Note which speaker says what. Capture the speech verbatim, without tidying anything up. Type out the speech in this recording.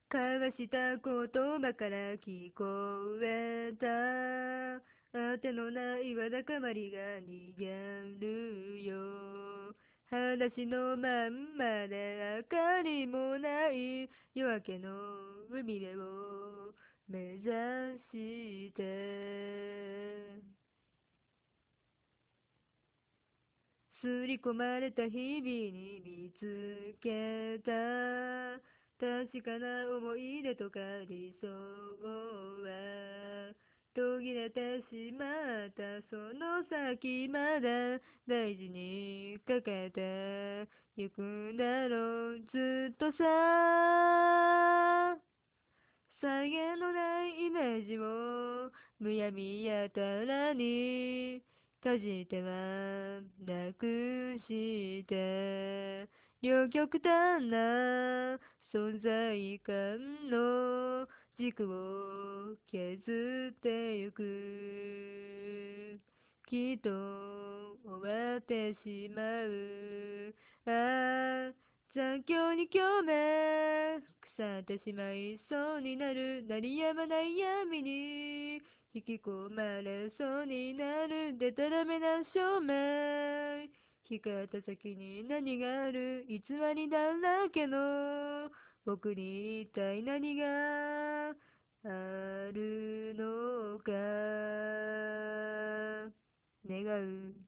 Speaker 1: 交わした言葉から聞こえた。あてのないわだかまりが逃げるよ。話のまんまで明かりもない夜明けの海辺を目指して。刷り込まれた日々に見つけた確かな思い出とか理想は途切れてしまったその先まで大事にかけてゆくんだろうずっとさ。際限のないイメージをむやみやたらにかじってはなくして両極端な存在感の軸を削ってゆく。きっと終わってしまう。ああ残響に共鳴腐ってしまいそうになる鳴りやまない闇に引き込まれそうになるでたらめな照明光った先に何がある偽りだらけの僕に一体何があるのか願う